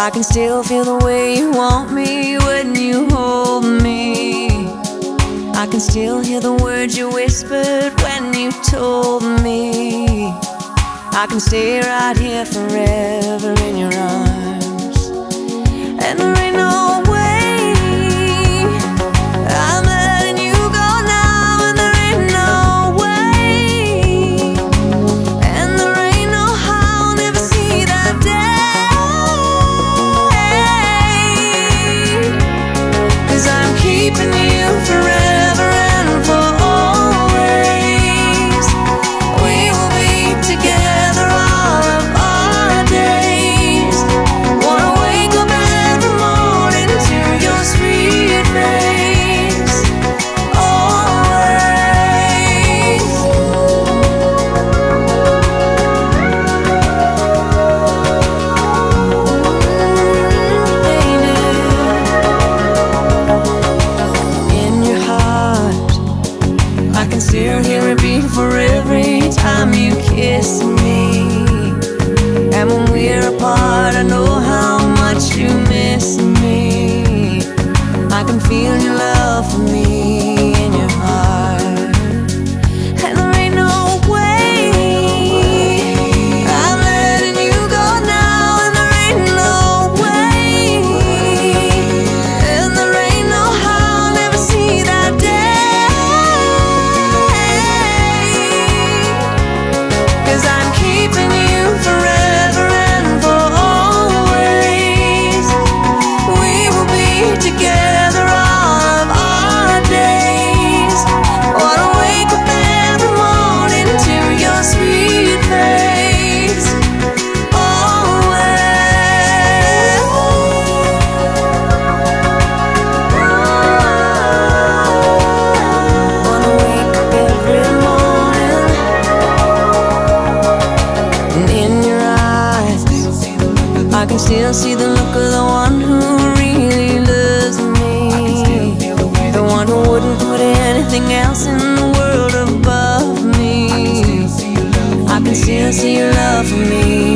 I can still feel the way you want me when you hold me. I can still hear the words you whispered when you told me. I can stay right here forever in your arms, and there ain't no way I'm letting you go now, and there ain't no way, and there ain't no how I'll never see that day, 'cause I'm keeping you forever and for always. We will be together all of our days. Wanna wake up every morning to your sweet face, always. Baby, in your heart I can still hear it beat for every time you kiss me. And when we're apart, I know how much you miss me. I can feel your love for me in your heart, and there ain't no way I'm letting you go now, and there ain't no way, and there ain't no how I'll never see that day, 'cause I'm keeping you forever and for always. We will be together all of our days. Wanna wake up every morning to your sweet face, always. Wanna wake up every morning, and in your eyes I can still see the look of the one who really loves me, the one who wouldn't put anything else in the world above me. I can still see your love for me